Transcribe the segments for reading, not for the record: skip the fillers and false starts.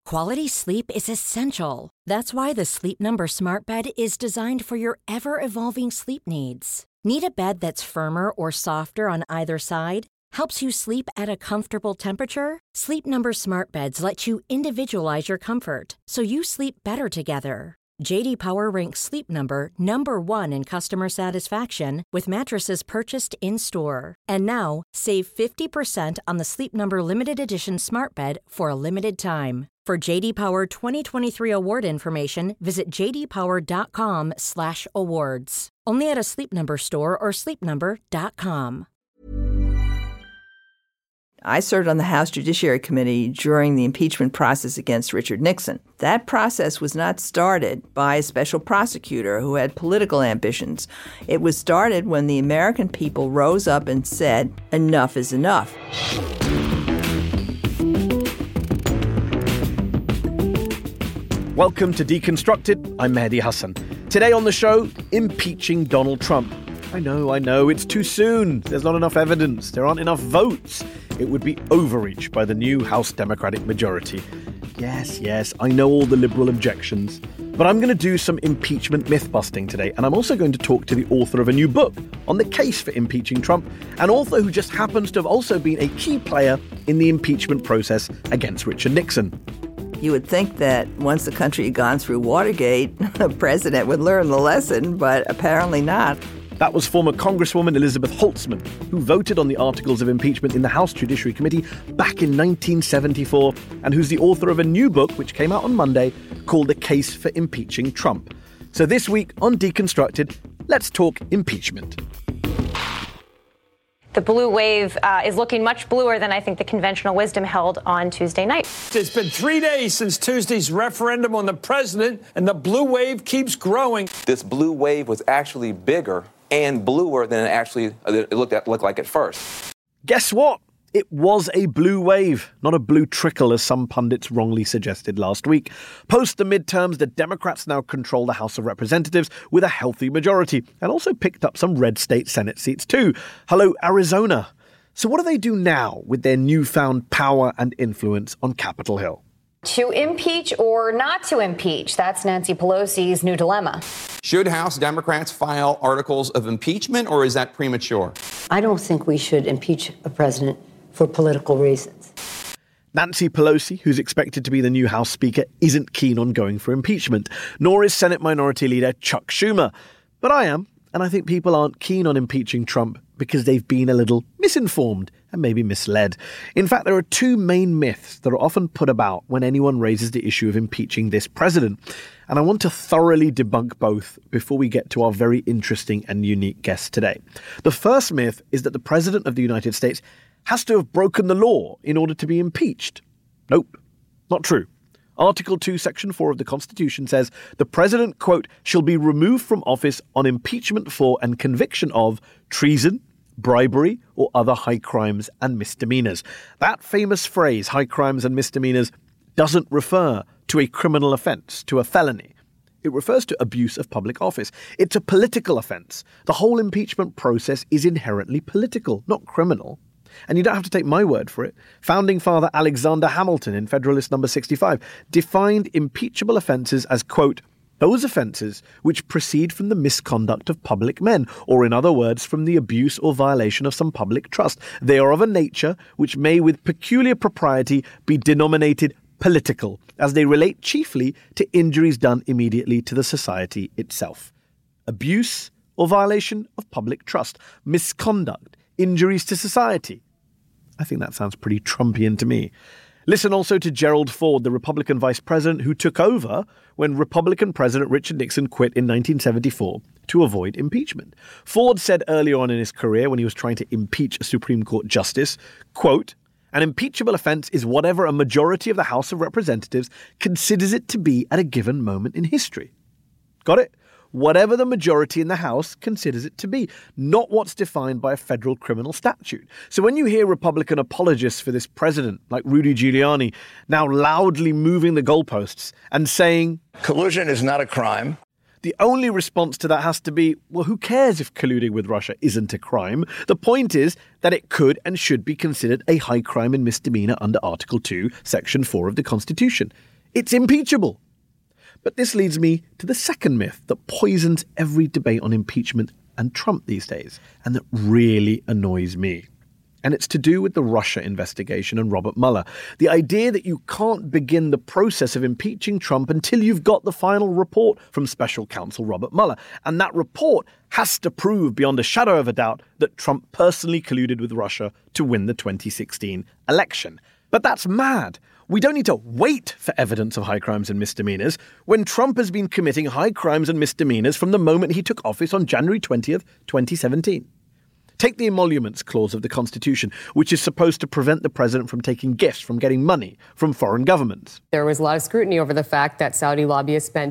Quality sleep is essential. That's why the Sleep Number Smart Bed is designed for your ever-evolving sleep needs. Need a bed that's firmer or softer on either side? Helps you sleep at a comfortable temperature? Sleep Number Smart Beds let you individualize your comfort, so you sleep better together. J.D. Power ranks Sleep Number number 1 in customer satisfaction with mattresses purchased in-store. And now, save 50% on the Sleep Number Limited Edition Smart Bed for a limited time. For J.D. Power 2023 award information, visit jdpower.com/awards. Only at a Sleep Number store or sleepnumber.com. I served on the House Judiciary Committee during the impeachment process against Richard Nixon. That process was not started by a special prosecutor who had political ambitions. It was started when the American people rose up and said, enough is enough. Welcome to Deconstructed. I'm Mehdi Hasan. Today on the show, impeaching Donald Trump. I know, it's too soon. There's not enough evidence. There aren't enough votes. It would be overreach by the new House Democratic majority. Yes, I know all the liberal objections. But I'm going to do some impeachment myth-busting today, and I'm also going to talk to the author of a new book on the case for impeaching Trump, an author who just happens to have also been a key player in the impeachment process against Richard Nixon. You would think that once the country had gone through Watergate, a president would learn the lesson, but apparently not. That was former Congresswoman Elizabeth Holtzman, who voted on the articles of impeachment in the House Judiciary Committee back in 1974, and who's the author of a new book, which came out on Monday, called The Case for Impeaching Trump. So this week on Deconstructed, let's talk impeachment. The blue wave is looking much bluer than I think the conventional wisdom held on Tuesday night. It's been 3 days since Tuesday's referendum on the president, and the blue wave keeps growing. This blue wave was actually bigger and bluer than it looked like at first. Guess what? It was a blue wave, not a blue trickle, as some pundits wrongly suggested last week. Post the midterms, the Democrats now control the House of Representatives with a healthy majority, and also picked up some red state Senate seats too. Hello, Arizona. So what do they do now with their newfound power and influence on Capitol Hill? To impeach or not to impeach? That's Nancy Pelosi's new dilemma. Should House Democrats file articles of impeachment, or is that premature? I don't think we should impeach a president for political reasons. Nancy Pelosi, who's expected to be the new House Speaker, isn't keen on going for impeachment, nor is Senate Minority Leader Chuck Schumer. But I am, and I think people aren't keen on impeaching Trump because they've been a little misinformed and maybe misled. In fact, there are two main myths that are often put about when anyone raises the issue of impeaching this president. And I want to thoroughly debunk both before we get to our very interesting and unique guest today. The first myth is that the President of the United States has to have broken the law in order to be impeached. Nope, not true. Article 2, Section 4 of the Constitution says the president, quote, shall be removed from office on impeachment for and conviction of treason, bribery, or other high crimes and misdemeanors. That famous phrase, high crimes and misdemeanors, doesn't refer to a criminal offense, to a felony. It refers to abuse of public office. It's a political offense. The whole impeachment process is inherently political, not criminal. And you don't have to take my word for it. Founding Father Alexander Hamilton in Federalist Number 65 defined impeachable offences as, quote, those offences which proceed from the misconduct of public men, or in other words, from the abuse or violation of some public trust. They are of a nature which may with peculiar propriety be denominated political, as they relate chiefly to injuries done immediately to the society itself. Abuse or violation of public trust, misconduct, injuries to society. I think that sounds pretty Trumpian to me. Listen also to Gerald Ford, the Republican vice president who took over when Republican President Richard Nixon quit in 1974 to avoid impeachment. Ford said early on in his career when he was trying to impeach a Supreme Court justice, quote, an impeachable offense is whatever a majority of the House of Representatives considers it to be at a given moment in history. Got it? Whatever the majority in the House considers it to be, not what's defined by a federal criminal statute. So when you hear Republican apologists for this president, like Rudy Giuliani, now loudly moving the goalposts and saying, collusion is not a crime, the only response to that has to be, well, who cares if colluding with Russia isn't a crime? The point is that it could and should be considered a high crime and misdemeanor under Article 2, Section 4 of the Constitution. It's impeachable. But this leads me to the second myth that poisons every debate on impeachment and Trump these days, and that really annoys me. And it's to do with the Russia investigation and Robert Mueller. The idea that you can't begin the process of impeaching Trump until you've got the final report from special counsel Robert Mueller. And that report has to prove beyond a shadow of a doubt that Trump personally colluded with Russia to win the 2016 election. But that's mad. We don't need to wait for evidence of high crimes and misdemeanors when Trump has been committing high crimes and misdemeanors from the moment he took office on January 20th, 2017. Take the emoluments clause of the Constitution, which is supposed to prevent the president from taking gifts, from getting money from foreign governments. There was a lot of scrutiny over the fact that Saudi lobbyists spent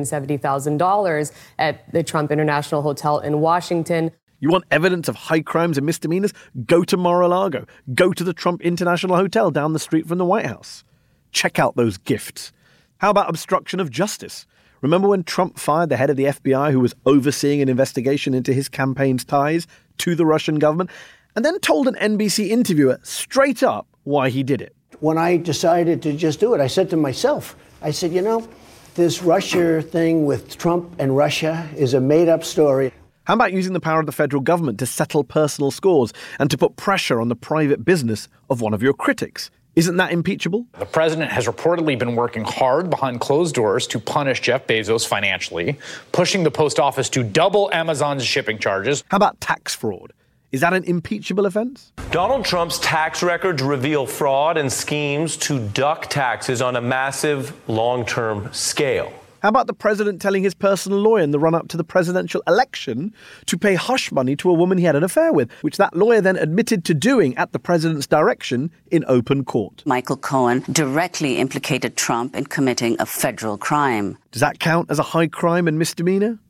$270,000 at the Trump International Hotel in Washington. You want evidence of high crimes and misdemeanors? Go to Mar-a-Lago. Go to the Trump International Hotel down the street from the White House. Check out those gifts. How about obstruction of justice? Remember when Trump fired the head of the FBI who was overseeing an investigation into his campaign's ties to the Russian government, and then told an NBC interviewer straight up why he did it? When I decided to just do it, I said to myself, I said, this Russia thing with Trump and Russia is a made-up story. How about using the power of the federal government to settle personal scores and to put pressure on the private business of one of your critics? Isn't that impeachable? The president has reportedly been working hard behind closed doors to punish Jeff Bezos financially, pushing the post office to double Amazon's shipping charges. How about tax fraud? Is that an impeachable offense? Donald Trump's tax records reveal fraud and schemes to duck taxes on a massive long-term scale. How about the president telling his personal lawyer in the run-up to the presidential election to pay hush money to a woman he had an affair with, which that lawyer then admitted to doing at the president's direction in open court? Michael Cohen directly implicated Trump in committing a federal crime. Does that count as a high crime and misdemeanor?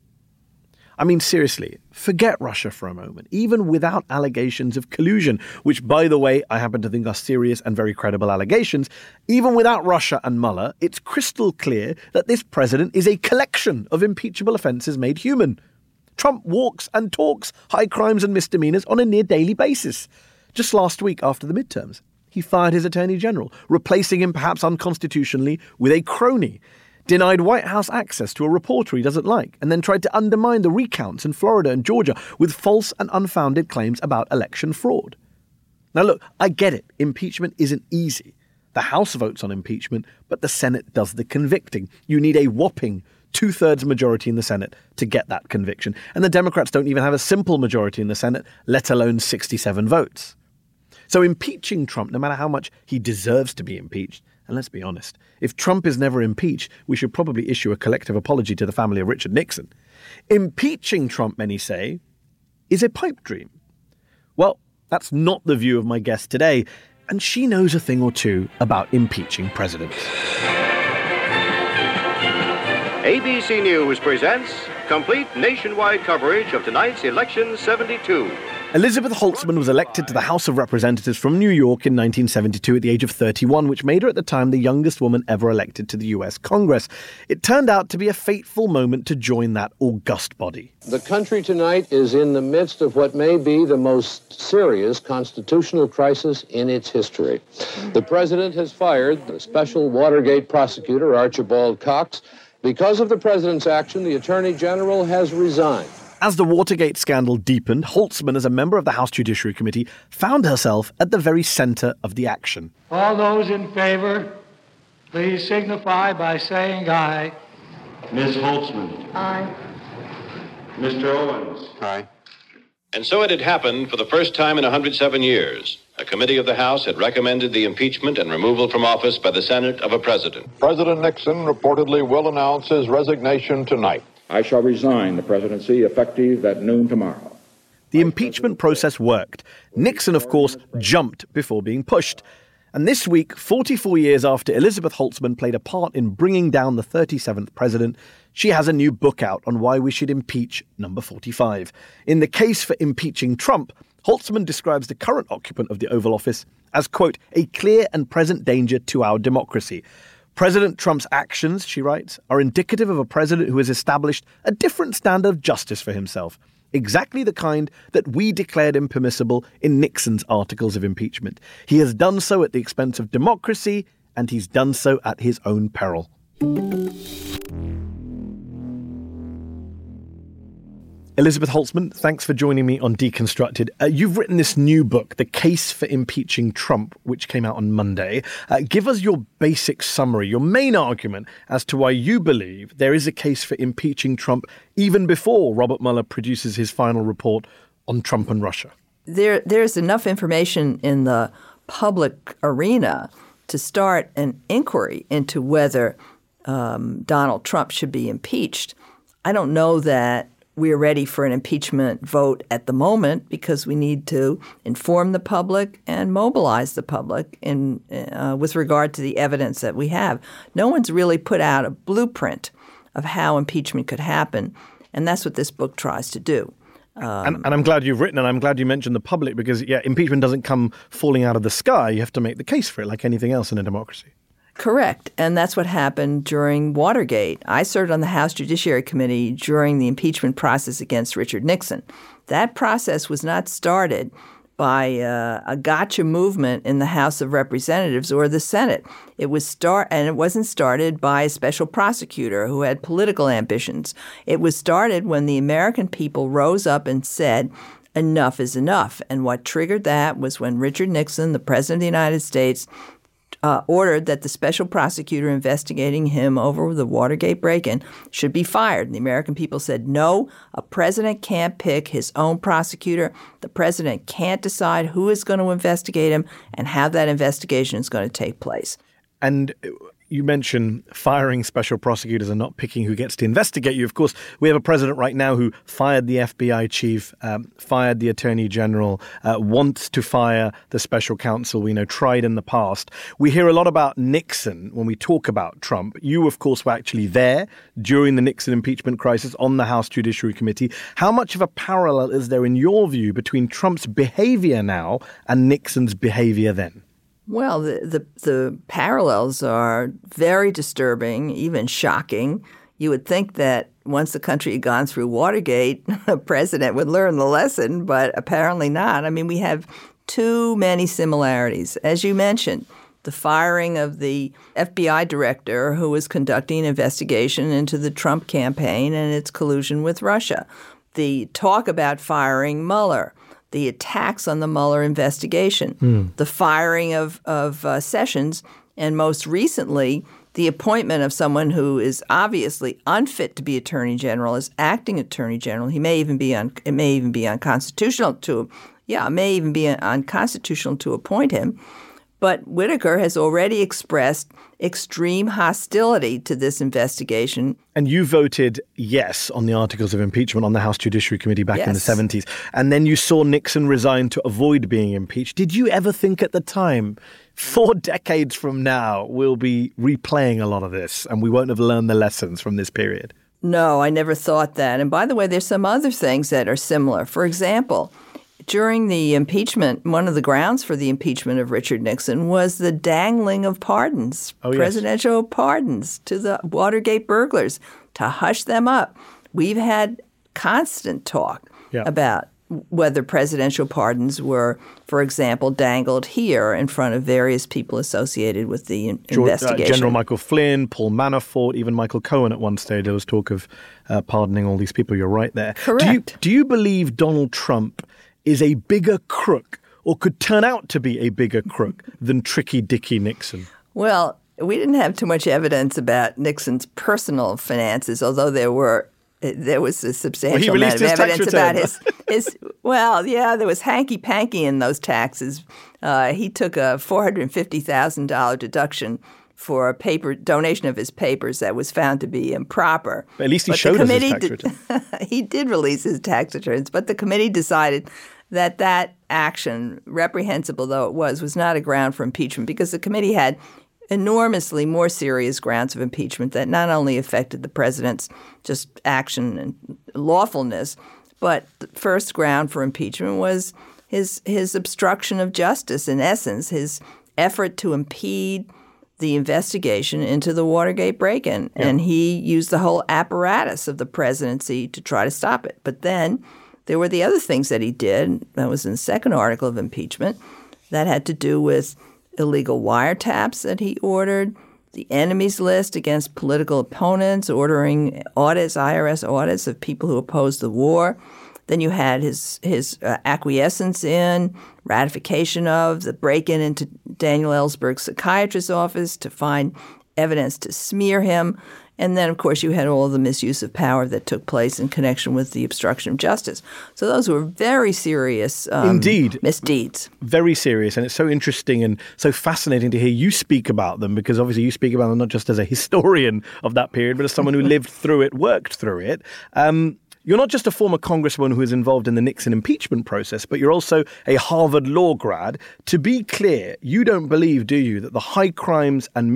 I mean, seriously, forget Russia for a moment, even without allegations of collusion, which, by the way, I happen to think are serious and very credible allegations. Even without Russia and Mueller, it's crystal clear that this president is a collection of impeachable offences made human. Trump walks and talks high crimes and misdemeanors on a near daily basis. Just last week after the midterms, he fired his attorney general, replacing him perhaps unconstitutionally with a crony. Denied White House access to a reporter he doesn't like, and then tried to undermine the recounts in Florida and Georgia with false and unfounded claims about election fraud. Now look, I get it. Impeachment isn't easy. The House votes on impeachment, but the Senate does the convicting. You need a whopping 2/3 majority in the Senate to get that conviction. And the Democrats don't even have a simple majority in the Senate, let alone 67 votes. So impeaching Trump, no matter how much he deserves to be impeached, and let's be honest, if Trump is never impeached, we should probably issue a collective apology to the family of Richard Nixon. Impeaching Trump, many say, is a pipe dream. Well, that's not the view of my guest today, and she knows a thing or two about impeaching presidents. ABC News presents complete nationwide coverage of tonight's Election 72. Elizabeth Holtzman was elected to the House of Representatives from New York in 1972 at the age of 31, which made her at the time the youngest woman ever elected to the U.S. Congress. It turned out to be a fateful moment to join that august body. The country tonight is in the midst of what may be the most serious constitutional crisis in its history. The president has fired the special Watergate prosecutor, Archibald Cox. Because of the president's action, the attorney general has resigned. As the Watergate scandal deepened, Holtzman, as a member of the House Judiciary Committee, found herself at the very center of the action. All those in favor, please signify by saying aye. Ms. Holtzman. Aye. Mr. Owens. Aye. And so it had happened for the first time in 107 years. A committee of the House had recommended the impeachment and removal from office by the Senate of a president. President Nixon reportedly will announce his resignation tonight. I shall resign the presidency effective at noon tomorrow. The impeachment process worked. Nixon, of course, jumped before being pushed. And this week, 44 years after Elizabeth Holtzman played a part in bringing down the 37th president, she has a new book out on why we should impeach number 45. In the case for impeaching Trump, Holtzman describes the current occupant of the Oval Office as, quote, a clear and present danger to our democracy. President Trump's actions, she writes, are indicative of a president who has established a different standard of justice for himself, exactly the kind that we declared impermissible in Nixon's articles of impeachment. He has done so at the expense of democracy and he's done so at his own peril. Elizabeth Holtzman, thanks for joining me on Deconstructed. You've written this new book, The Case for Impeaching Trump, which came out on Monday. Give us your basic summary, your main argument as to why you believe there is a case for impeaching Trump even before Robert Mueller produces his final report on Trump and Russia. There's enough information in the public arena to start an inquiry into whether Donald Trump should be impeached. I don't know that we're ready for an impeachment vote at the moment because we need to inform the public and mobilize the public with regard to the evidence that we have. No one's really put out a blueprint of how impeachment could happen, and that's what this book tries to do. And I'm glad you've written, and I'm glad you mentioned the public because, impeachment doesn't come falling out of the sky. You have to make the case for it like anything else in a democracy. Correct. And that's what happened during Watergate. I served on the House Judiciary Committee during the impeachment process against Richard Nixon. That process was not started by a gotcha movement in the House of Representatives or the Senate. It wasn't started by a special prosecutor who had political ambitions. It was started when the American people rose up and said, enough is enough. And what triggered that was when Richard Nixon, the President of the United States, ordered that the special prosecutor investigating him over the Watergate break-in should be fired. And the American people said, no, a president can't pick his own prosecutor. The president can't decide who is going to investigate him and how that investigation is going to take place. And you mentioned firing special prosecutors and not picking who gets to investigate you. Of course, we have a president right now who fired the FBI chief, fired the attorney general, wants to fire the special counsel we know tried in the past. We hear a lot about Nixon when we talk about Trump. You, of course, were actually there during the Nixon impeachment crisis on the House Judiciary Committee. How much of a parallel is there, in your view, between Trump's behavior now and Nixon's behavior then? Well, the parallels are very disturbing, even shocking. You would think that once the country had gone through Watergate, the president would learn the lesson, but apparently not. I mean, we have too many similarities. As you mentioned, the firing of the FBI director who was conducting an investigation into the Trump campaign and its collusion with Russia. The talk about firing Mueller. The attacks on the Mueller investigation, the firing of Sessions, and most recently, the appointment of someone who is obviously unfit to be Attorney General as acting Attorney General. It may even be unconstitutional to appoint him. But Whitaker has already expressed extreme hostility to this investigation. And you voted yes on the articles of impeachment on the House Judiciary Committee back in the 70s. And then you saw Nixon resign to avoid being impeached. Did you ever think at the time, 4 decades from now, we'll be replaying a lot of this and we won't have learned the lessons from this period? No, I never thought that. And by the way, there's some other things that are similar. For example, during the impeachment, one of the grounds for the impeachment of Richard Nixon was the dangling of pardons, presidential pardons to the Watergate burglars to hush them up. We've had constant talk about whether presidential pardons were, for example, dangled here in front of various people associated with the investigation. General Michael Flynn, Paul Manafort, even Michael Cohen at one stage. There was talk of pardoning all these people. You're right there. Correct. Do you believe Donald Trump is a bigger crook or could turn out to be a bigger crook than Tricky Dicky Nixon? Well, we didn't have too much evidence about Nixon's personal finances, although there was a substantial amount of evidence about his there was hanky-panky in those taxes. He took a $450,000 deduction for a donation of his papers that was found to be improper. But at least he showed us his tax return. He did release his tax returns, but the committee decided that action, reprehensible though it was not a ground for impeachment because the committee had enormously more serious grounds of impeachment that not only affected the president's just action and lawfulness, but the first ground for impeachment was his obstruction of justice, in essence, his effort to impede the investigation into the Watergate break-in. Yeah. And he used the whole apparatus of the presidency to try to stop it. But then there were the other things that he did. That was in the second article of impeachment that had to do with illegal wiretaps that he ordered, the enemies list against political opponents, ordering audits, IRS audits of people who opposed the war. Then you had his acquiescence in, ratification of, the break-in into Daniel Ellsberg's psychiatrist's office to find evidence to smear him. And then, of course, you had all the misuse of power that took place in connection with the obstruction of justice. So those were very serious misdeeds. Very serious. And it's so interesting and so fascinating to hear you speak about them, because obviously you speak about them not just as a historian of that period, but as someone who lived through it, worked through it. You're not just a former congresswoman who was involved in the Nixon impeachment process, but you're also a Harvard law grad. To be clear, you don't believe, do you, that the high crimes and...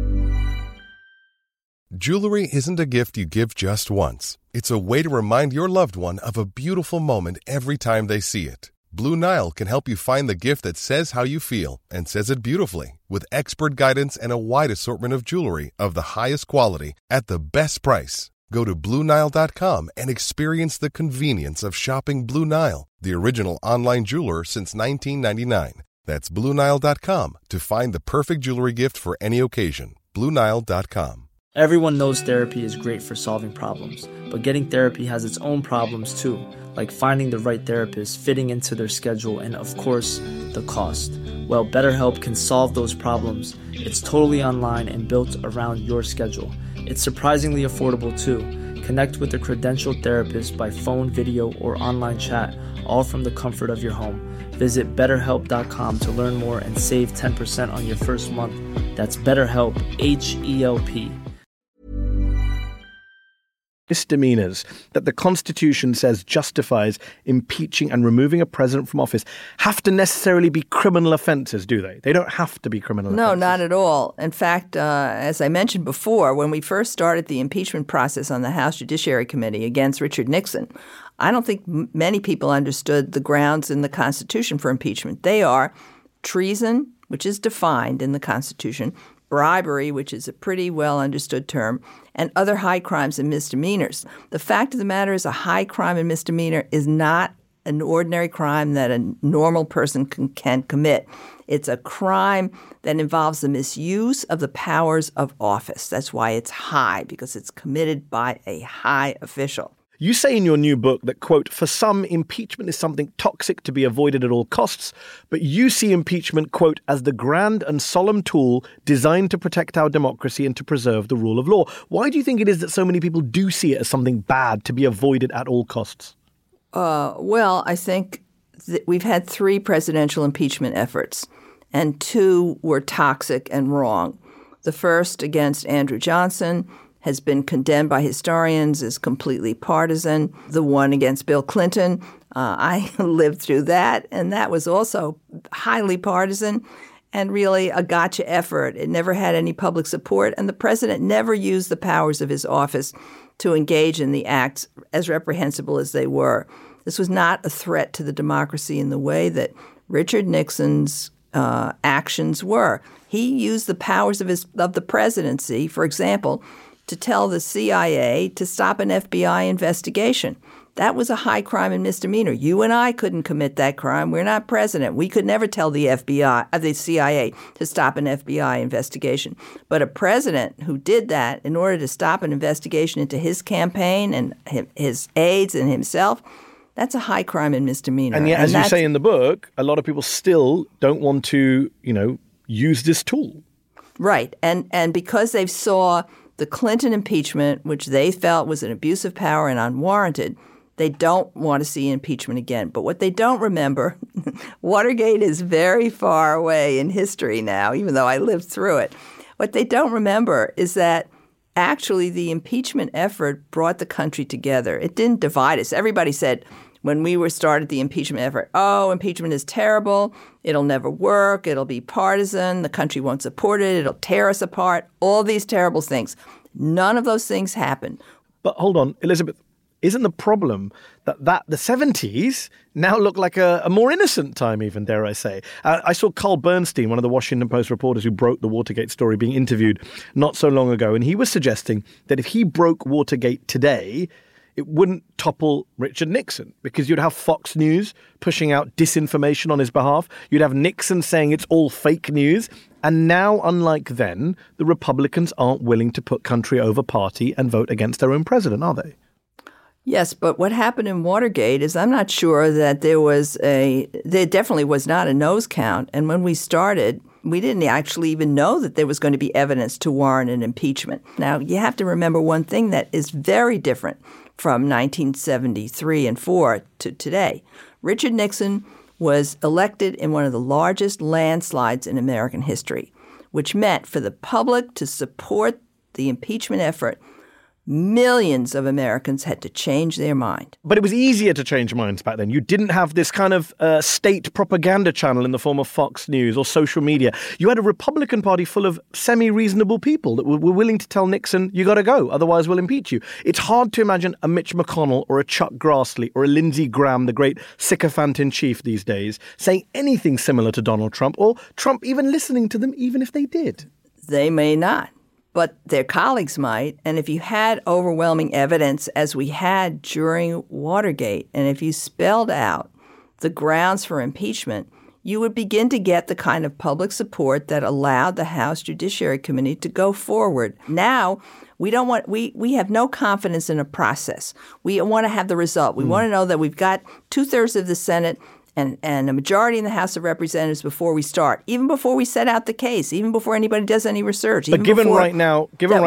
Jewelry isn't a gift you give just once. It's a way to remind your loved one of a beautiful moment every time they see it. Blue Nile can help you find the gift that says how you feel and says it beautifully, with expert guidance and a wide assortment of jewelry of the highest quality at the best price. Go to BlueNile.com and experience the convenience of shopping Blue Nile, the original online jeweler since 1999. That's BlueNile.com to find the perfect jewelry gift for any occasion. BlueNile.com. Everyone knows therapy is great for solving problems, but getting therapy has its own problems too, like finding the right therapist, fitting into their schedule, and of course, the cost. Well, BetterHelp can solve those problems. It's totally online and built around your schedule. It's surprisingly affordable too. Connect with a credentialed therapist by phone, video, or online chat, all from the comfort of your home. Visit BetterHelp.com to learn more and save 10% on your first month. That's BetterHelp, H-E-L-P. Misdemeanors that the Constitution says justifies impeaching and removing a president from office have to necessarily be criminal offenses, do they? They don't have to be criminal offenses. No, not at all. In fact, as I mentioned before, when we first started the impeachment process on the House Judiciary Committee against Richard Nixon, I don't think many people understood the grounds in the Constitution for impeachment. They are treason, which is defined in the Constitution, bribery, which is a pretty well understood term, and other high crimes and misdemeanors. The fact of the matter is a high crime and misdemeanor is not an ordinary crime that a normal person can commit. It's a crime that involves the misuse of the powers of office. That's why it's high, because it's committed by a high official. You say in your new book that, quote, for some, impeachment is something toxic to be avoided at all costs, but you see impeachment, quote, as the grand and solemn tool designed to protect our democracy and to preserve the rule of law. Why do you think it is that so many people do see it as something bad to be avoided at all costs? Well, I think that we've had 3 presidential impeachment efforts, and 2 were toxic and wrong. The first against Andrew Johnson has been condemned by historians as completely partisan. The one against Bill Clinton, I lived through that, and that was also highly partisan and really a gotcha effort. It never had any public support, and the president never used the powers of his office to engage in the acts, as reprehensible as they were. This was not a threat to the democracy in the way that Richard Nixon's actions were. He used the powers of the presidency, for example, to tell the CIA to stop an FBI investigation. That was a high crime and misdemeanor. You and I couldn't commit that crime. We're not president. We could never tell the the CIA to stop an FBI investigation. But a president who did that in order to stop an investigation into his campaign and his aides and himself, that's a high crime and misdemeanor. And yet, as you say in the book, a lot of people still don't want to, use this tool. Right. And because they saw the Clinton impeachment, which they felt was an abuse of power and unwarranted, they don't want to see impeachment again. But what they don't remember, Watergate is very far away in history now, even though I lived through it. What they don't remember is that actually the impeachment effort brought the country together. It didn't divide us. Everybody said when we started the impeachment effort, oh, impeachment is terrible. It'll never work. It'll be partisan. The country won't support it. It'll tear us apart. All these terrible things. None of those things happened. But hold on, Elizabeth. Isn't the problem that the 70s now look like a more innocent time even, dare I say? I saw Carl Bernstein, one of the Washington Post reporters who broke the Watergate story, being interviewed not so long ago, and he was suggesting that if he broke Watergate today, it wouldn't topple Richard Nixon, because you'd have Fox News pushing out disinformation on his behalf. You'd have Nixon saying it's all fake news. And now, unlike then, the Republicans aren't willing to put country over party and vote against their own president, are they? Yes, but what happened in Watergate is I'm not sure that there definitely was not a nose count. And when we started, we didn't actually even know that there was going to be evidence to warrant an impeachment. Now, you have to remember one thing that is very different from 1973 and 4 to today. Richard Nixon was elected in one of the largest landslides in American history, which meant for the public to support the impeachment effort, millions of Americans had to change their mind. But it was easier to change minds back then. You didn't have this kind of state propaganda channel in the form of Fox News or social media. You had a Republican Party full of semi-reasonable people that were willing to tell Nixon, you got to go, otherwise we'll impeach you. It's hard to imagine a Mitch McConnell or a Chuck Grassley or a Lindsey Graham, the great sycophant-in-chief these days, saying anything similar to Donald Trump, or Trump even listening to them, even if they did. They may not. But their colleagues might. And if you had overwhelming evidence, as we had during Watergate, and if you spelled out the grounds for impeachment, you would begin to get the kind of public support that allowed the House Judiciary Committee to go forward. Now, we have no confidence in a process. We want to have the result. We want to know that we've got 2/3 of the Senate and a majority in the House of Representatives before we start, even before we set out the case, even before anybody does any research. But given right now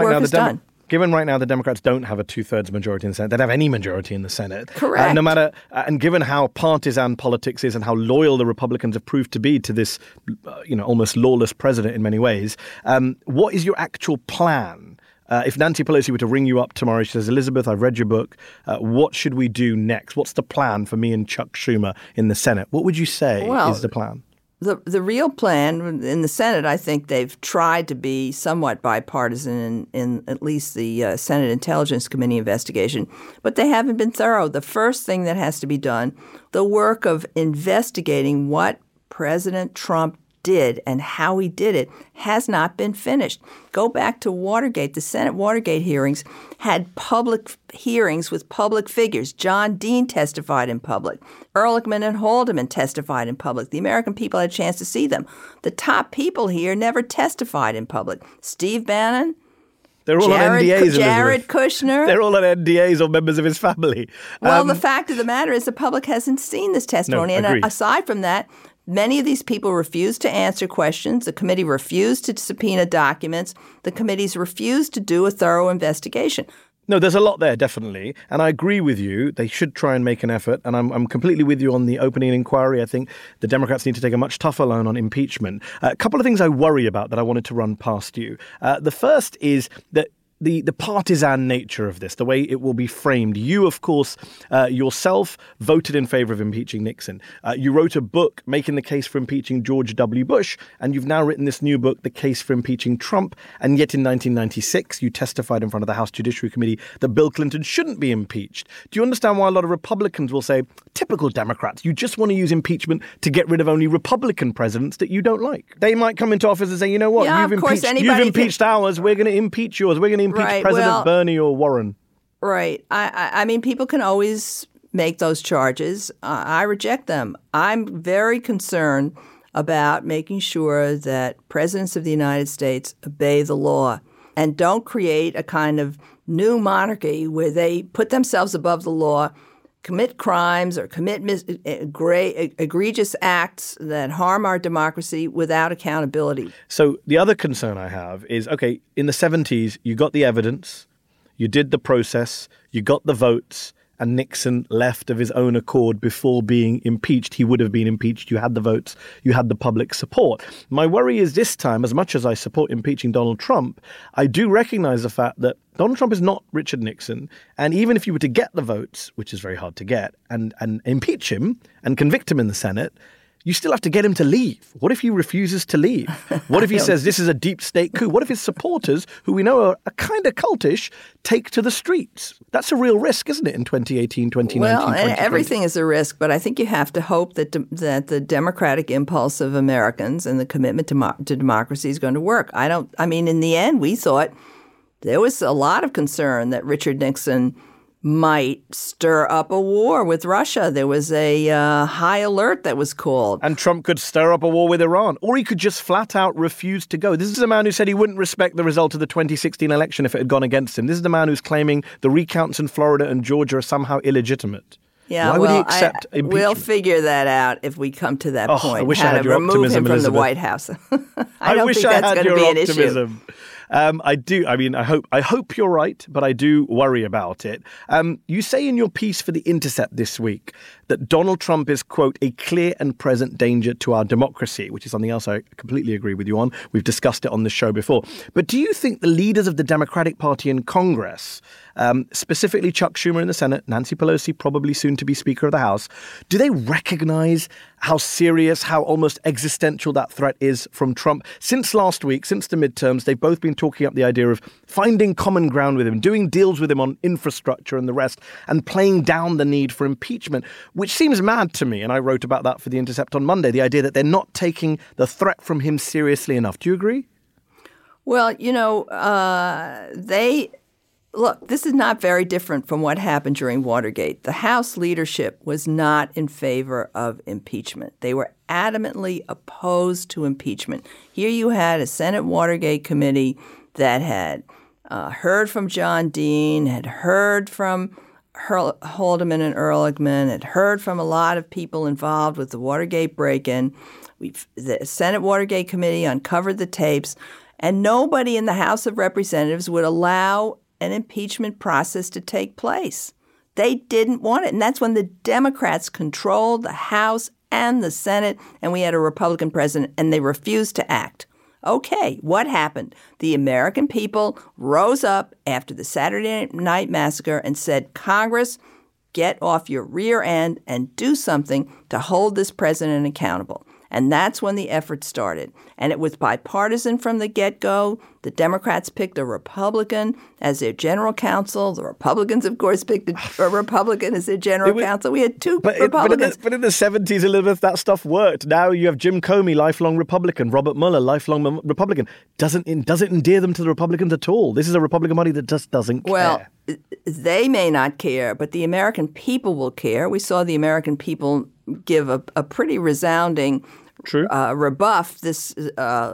the Democrats don't have a 2/3 majority in the Senate, they don't have any majority in the Senate. Correct. No matter, and given how partisan politics is and how loyal the Republicans have proved to be to this, almost lawless president in many ways, what is your actual plan? If Nancy Pelosi were to ring you up tomorrow, she says, Elizabeth, I've read your book. What should we do next? What's the plan for me and Chuck Schumer in the Senate? What would you say is the plan? The real plan in the Senate, I think they've tried to be somewhat bipartisan in at least the Senate Intelligence Committee investigation, but they haven't been thorough. The first thing that has to be done, the work of investigating what President Trump did and how he did it, has not been finished. Go back to Watergate. The Senate Watergate hearings had public hearings with public figures. John Dean testified in public. Ehrlichman and Haldeman testified in public. The American people had a chance to see them. The top people here never testified in public. Steve Bannon, they're all on NDAs, Jared Kushner. They're all on NDAs or members of his family. Well, the fact of the matter is the public hasn't seen this testimony. No, and aside from that, many of these people refused to answer questions. The committee refused to subpoena documents. The committees refused to do a thorough investigation. No, there's a lot there, definitely. And I agree with you. They should try and make an effort. And I'm completely with you on the opening inquiry. I think the Democrats need to take a much tougher line on impeachment. A couple of things I worry about that I wanted to run past you. The first is that the partisan nature of this, the way it will be framed. You, of course, yourself voted in favor of impeaching Nixon. You wrote a book making the case for impeaching George W. Bush, and you've now written this new book, The Case for Impeaching Trump. And yet in 1996, you testified in front of the House Judiciary Committee that Bill Clinton shouldn't be impeached. Do you understand why a lot of Republicans will say, typical Democrats, you just want to use impeachment to get rid of only Republican presidents that you don't like? They might come into office and say, you know what, you've impeached ours, we're going to impeach yours, we're going to impeach President Bernie or Warren. Right. I mean, people can always make those charges. I reject them. I'm very concerned about making sure that presidents of the United States obey the law and don't create a kind of new monarchy where they put themselves above the law, commit crimes or commit egregious acts that harm our democracy without accountability. So the other concern I have is, okay, in the 70s, you got the evidence, you did the process, you got the votes, and Nixon left of his own accord before being impeached. He would have been impeached. You had the votes. You had the public support. My worry is this time, as much as I support impeaching Donald Trump, I do recognize the fact that Donald Trump is not Richard Nixon. And even if you were to get the votes, which is very hard to get, and impeach him and convict him in the Senate, you still have to get him to leave. What if he refuses to leave? What if he says this is a deep state coup? What if his supporters, who we know are kind of cultish, take to the streets? That's a real risk, isn't it, in 2018, 2019, Well, and everything is a risk, but I think you have to hope that the democratic impulse of Americans and the commitment to democracy is going to work. In the end, we thought there was a lot of concern that Richard Nixon might stir up a war with Russia. There was a high alert that was called. And Trump could stir up a war with Iran, or he could just flat out refuse to go. This is a man who said he wouldn't respect the result of the 2016 election if it had gone against him. This is the man who's claiming the recounts in Florida and Georgia are somehow illegitimate. Yeah, Why would he accept impeachment? We'll figure that out if we come to that point. I wish I had your remove optimism, him from Elizabeth. the White House. I don't wish think I that's had going to your be an optimism. issue. I do. I mean, I hope you're right, but I do worry about it. You say in your piece for The Intercept this week that Donald Trump is, quote, a clear and present danger to our democracy, which is something else I completely agree with you on. We've discussed it on the show before. But do you think the leaders of the Democratic Party in Congress, specifically Chuck Schumer in the Senate, Nancy Pelosi, probably soon to be Speaker of the House, do they recognize how serious, how almost existential that threat is from Trump? Since last week, since the midterms, they've both been talking up the idea of finding common ground with him, doing deals with him on infrastructure and the rest, and playing down the need for impeachment, which seems mad to me. And I wrote about that for The Intercept on Monday, the idea that they're not taking the threat from him seriously enough. Do you agree? Well, Look, this is not very different from what happened during Watergate. The House leadership was not in favor of impeachment. They were adamantly opposed to impeachment. Here you had a Senate Watergate committee that had heard from John Dean, had heard from Haldeman and Ehrlichman, had heard from a lot of people involved with the Watergate break-in. The Senate Watergate committee uncovered the tapes, and nobody in the House of Representatives would allow an impeachment process to take place. They didn't want it. And that's when the Democrats controlled the House and the Senate, and we had a Republican president, and they refused to act. Okay, what happened? The American people rose up after the Saturday Night Massacre and said, Congress, get off your rear end and do something to hold this president accountable. And that's when the effort started. And it was bipartisan from the get-go. The Democrats picked a Republican as their general counsel. The Republicans, of course, picked a Republican as their general counsel. We had two Republicans. But in the 70s, Elizabeth, that stuff worked. Now you have Jim Comey, lifelong Republican, Robert Mueller, lifelong Republican. Doesn't endear them to the Republicans at all. This is a Republican party that just doesn't care. Well, they may not care, but the American people will care. We saw the American people give a pretty resounding rebuff this in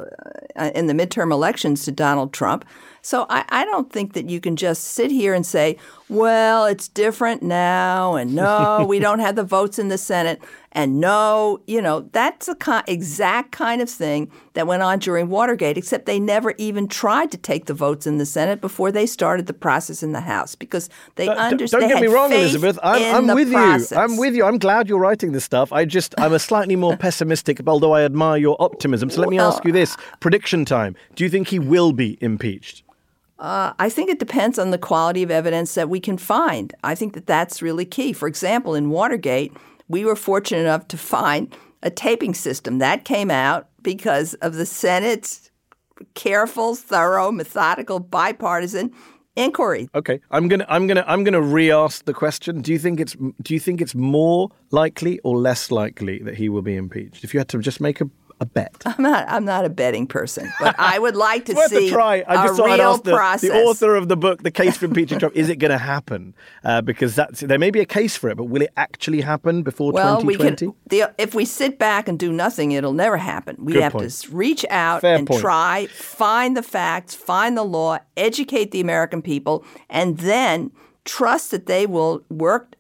the midterm elections to Donald Trump. So I don't think that you can just sit here and say, well, it's different now, and no, we don't have the votes in the Senate, and no, that's the exact kind of thing that went on during Watergate, except they never even tried to take the votes in the Senate before they started the process in the House, because they understood. Don't get me wrong, Elizabeth. I'm with process. you. I'm with you. I'm glad you're writing this stuff. I'm a slightly more pessimistic, although I admire your optimism. So let me ask you this. Prediction time. Do you think he will be impeached? I think it depends on the quality of evidence that we can find. I think that that's really key. For example, in Watergate, we were fortunate enough to find a taping system that came out because of the Senate's careful, thorough, methodical, bipartisan inquiry. Okay, I'm gonna re-ask the question. Do you think it's more likely or less likely that he will be impeached? If you had to just make a bet. I'm not a betting person, but I would like to see a try. I just thought I'd real ask process. The author of the book, The Case for Impeaching Trump, is it going to happen? Because there may be a case for it, but will it actually happen before 2020? If we sit back and do nothing, it'll never happen. We Good have point. to reach out Fair and point. try, find the facts, find the law, educate the American people, and then trust that they will work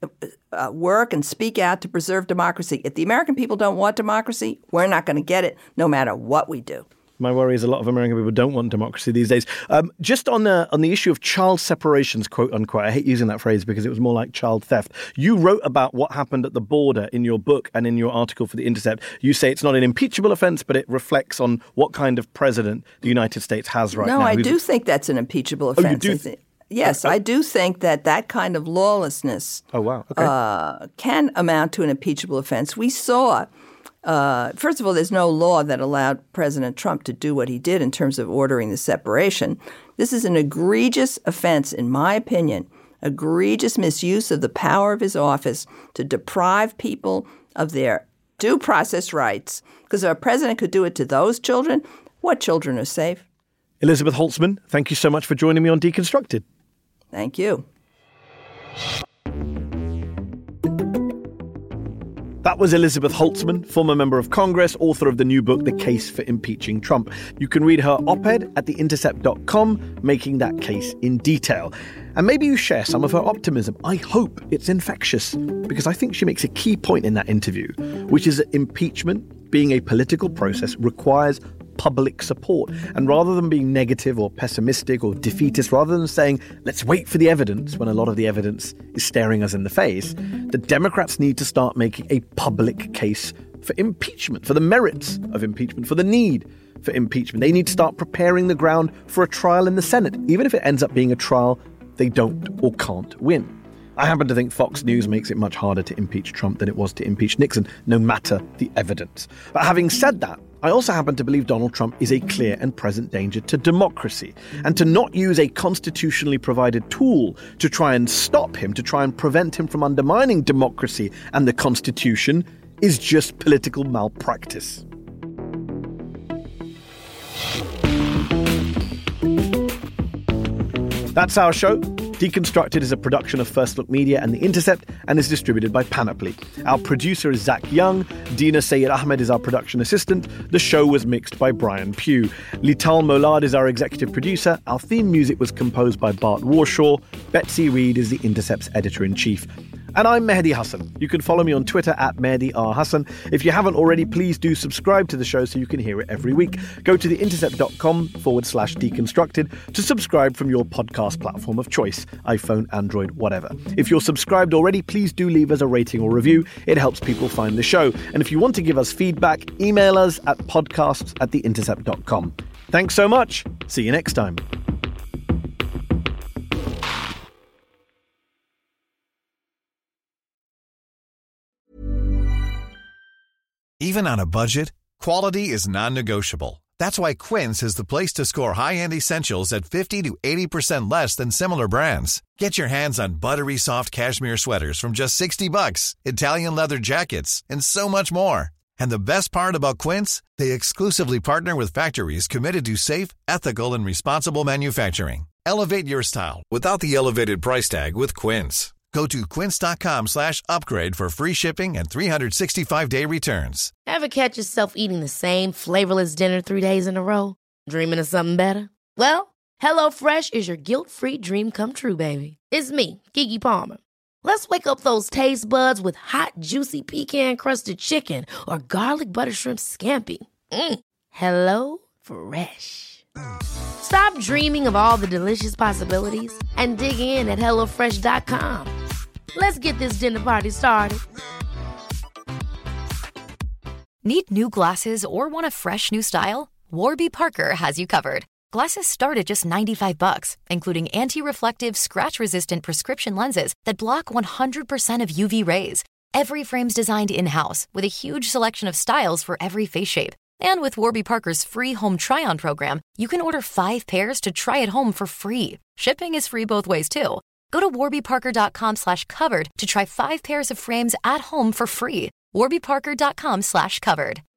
and speak out to preserve democracy. If the American people don't want democracy, we're not going to get it no matter what we do. My worry is a lot of American people don't want democracy these days. Just on the issue of child separations, quote unquote, I hate using that phrase because it was more like child theft. You wrote about what happened at the border in your book and in your article for The Intercept. You say it's not an impeachable offense, but it reflects on what kind of president the United States has right now. No, I do think that's an impeachable offense. Oh, you do? Yes, I do think that kind of lawlessness can amount to an impeachable offense. We saw, first of all, there's no law that allowed President Trump to do what he did in terms of ordering the separation. This is an egregious offense, in my opinion, egregious misuse of the power of his office to deprive people of their due process rights. Because if a president could do it to those children, what children are safe? Elizabeth Holtzman, thank you so much for joining me on Deconstructed. Thank you. That was Elizabeth Holtzman, former member of Congress, author of the new book, The Case for Impeaching Trump. You can read her op-ed at theintercept.com, making that case in detail. And maybe you share some of her optimism. I hope it's infectious, because I think she makes a key point in that interview, which is that impeachment, being a political process, requires public support. And rather than being negative or pessimistic or defeatist, rather than saying, let's wait for the evidence when a lot of the evidence is staring us in the face, the Democrats need to start making a public case for impeachment, for the merits of impeachment, for the need for impeachment. They need to start preparing the ground for a trial in the Senate, even if it ends up being a trial they don't or can't win. I happen to think Fox News makes it much harder to impeach Trump than it was to impeach Nixon, no matter the evidence. But having said that, I also happen to believe Donald Trump is a clear and present danger to democracy. And to not use a constitutionally provided tool to try and stop him, to try and prevent him from undermining democracy and the Constitution, is just political malpractice. That's our show. Deconstructed is a production of First Look Media and The Intercept and is distributed by Panoply. Our producer is Zach Young. Dina Sayed Ahmed is our production assistant. The show was mixed by Brian Pugh. Lital Molad is our executive producer. Our theme music was composed by Bart Warshaw. Betsy Reed is The Intercept's editor-in-chief. And I'm Mehdi Hassan. You can follow me on Twitter at Mehdi R. Hassan. If you haven't already, please do subscribe to the show so you can hear it every week. Go to theintercept.com/deconstructed to subscribe from your podcast platform of choice, iPhone, Android, whatever. If you're subscribed already, please do leave us a rating or review. It helps people find the show. And if you want to give us feedback, email us at podcasts@theintercept.com. Thanks so much. See you next time. Even on a budget, quality is non-negotiable. That's why Quince is the place to score high-end essentials at 50 to 80% less than similar brands. Get your hands on buttery soft cashmere sweaters from just $60, Italian leather jackets, and so much more. And the best part about Quince, they exclusively partner with factories committed to safe, ethical, and responsible manufacturing. Elevate your style without the elevated price tag with Quince. Go to quince.com/upgrade for free shipping and 365-day returns. Ever catch yourself eating the same flavorless dinner 3 days in a row? Dreaming of something better? Well, HelloFresh is your guilt-free dream come true, baby. It's me, Keke Palmer. Let's wake up those taste buds with hot, juicy pecan-crusted chicken or garlic butter shrimp scampi. HelloFresh. Stop dreaming of all the delicious possibilities and dig in at HelloFresh.com. Let's get this dinner party started. Need new glasses or want a fresh new style? Warby Parker has you covered. Glasses start at just $95, including anti-reflective, scratch-resistant prescription lenses that block 100% of UV rays. Every frame's designed in-house with a huge selection of styles for every face shape. And with Warby Parker's free home try-on program, you can order 5 pairs to try at home for free. Shipping is free both ways, too. Go to warbyparker.com/covered to try 5 pairs of frames at home for free. warbyparker.com/covered.